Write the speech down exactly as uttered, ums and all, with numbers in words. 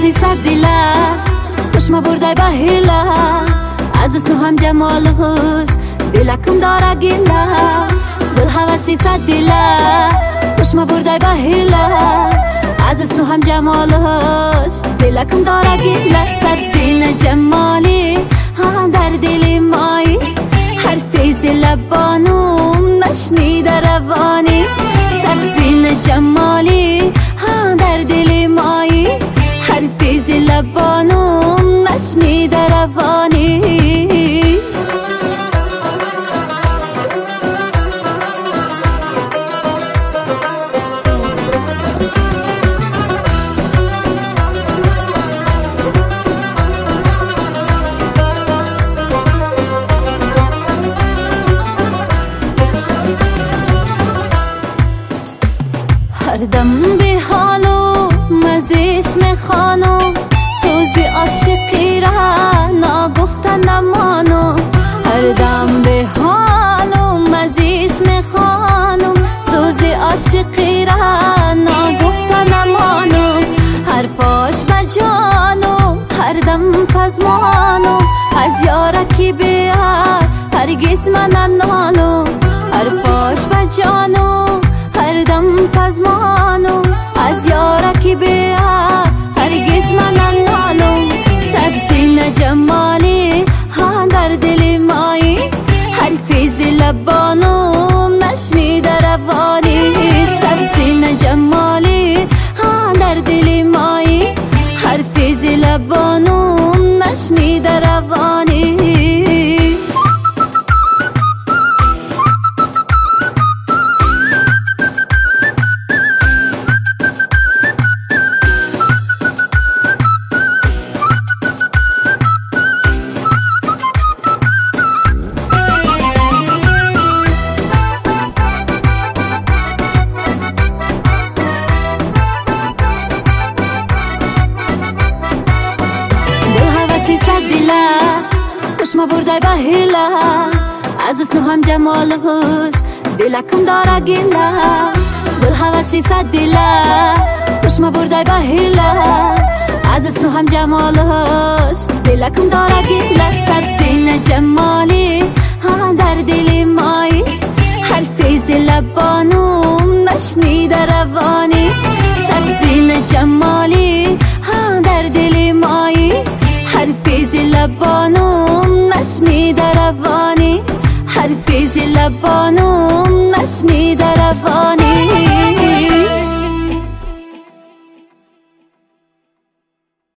هوسی صد دیله خوش ما برده به هیله از اسنو هم جمالش دلکم داره گیله دل هوسی صد دیله خوش ما برده به هیله از اسنو هم جمالش دلکم داره گیله سبزین جمالی ها در دل مایی حرفی لبانم نشنیده روانی سبزین جمالی ها در دل مایی حرفی لبانم نشنیده روانی هر دم به حالو مزیش میخوانم سوزی عاشقی را نگفته نمانم هر دم به حالو مزیش میخوانم سوزی عاشقی را نگفته نمانم حرفاش بجانم هر دم پزمانم از یارکی بیار هرگز من ننانم حرفاش بجانم هر دم پزمانم از یارکی بیار هرگز من ننالم سبزین جمالی ها در دل مایی حرفی لبانم نشنیده روانی سبزین جمالی ها در دل مایی حرفی لبانم نشنیده روانی خوش ما برده به هیله از اسنو هم جمالش دلکم داره گیله دل هوسی صد دیله خوش ما برده به هیله از اسنو هم جمالش دلکم داره گیله سبزین جمالی ها در دل مایی حرفی لبانم نشنیده روانی سبزین جمالی ها در دل مایی حرفی لبانم نشنیده روانی حرفی لبانم نشنیده روانی